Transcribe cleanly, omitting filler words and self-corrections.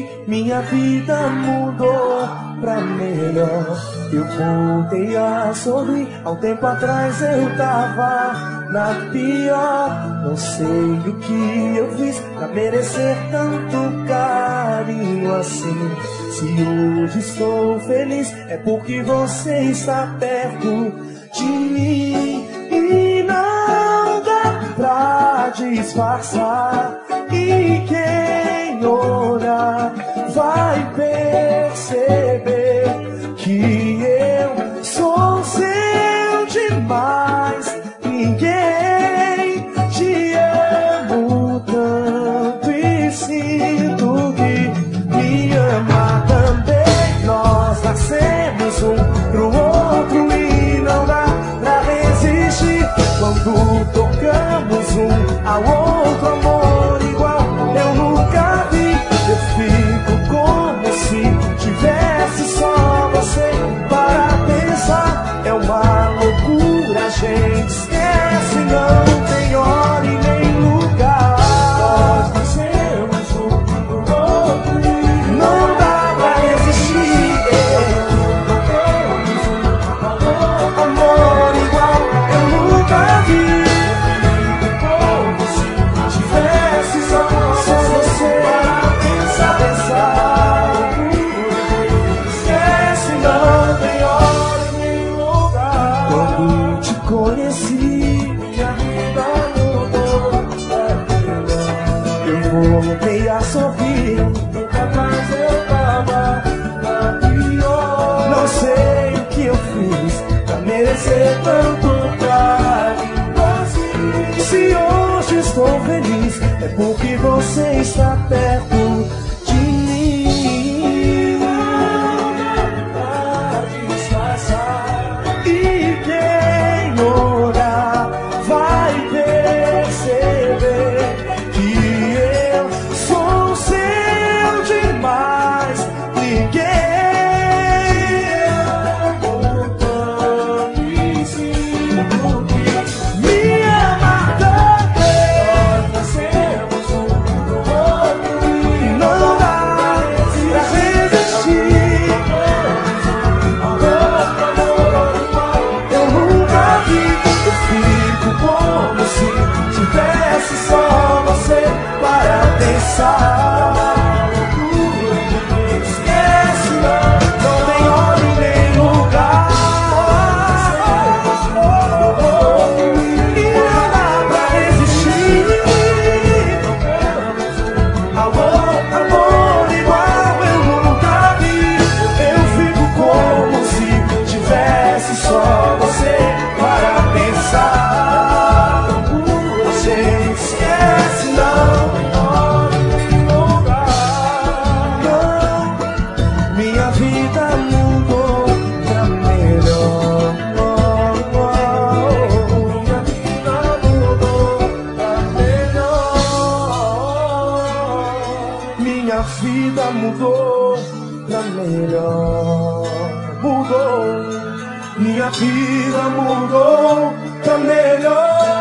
conheci, minha vida mudou pra melhor. Eu voltei a sorrir, há um tempo atrás eu tava na pior. Não sei o que eu fiz pra merecer tanto carinho assim. Se hoje estou feliz, é porque você está perto de mim. E não dá pra disfarçar, e quem olhar vai perceber que eu sou seu demais. Ninguém te amo tanto e sinto que me ama também. Nós nascemos um pro outro e não dá pra resistir. Quando tocamos um ao outro, amor igual eu nunca vi. Eu fico como se tivesse só você para pensar. É uma loucura, a gente esquece, não tem hora e nem lugar. Nós nascemos um pro outro e não dá pra resistir. Amor igual eu nunca vi. Como se tivesse só você para pensar. Esquece, não tem hora e nem lugar. Quando te conheci, minha vida mudou. Eu voltei a sorrir, nunca mais eu tava na pior. Não sei o que eu fiz pra merecer tanto carinho. Se hoje estou feliz, é porque você está perto de mim. E quem olhar vai perceber que eu sou seu demais. Ninguém me ama também. Nascemos um pro outro e não dá pra resistir. Eu nunca vi, eu fico como se tivesse só você para pensar. Esquece, não tem hora e nem lugar. E não dá pra resistir. Amor igual eu nunca vi. Eu fico como se tivesse só você para pensar. Você esquece, não tem hora e nem lugar. Não, minha vida mudou pra melhor. Minha vida mudou pra melhor. Minha vida mudou pra melhor. Mudou. Minha vida mudou pra melhor.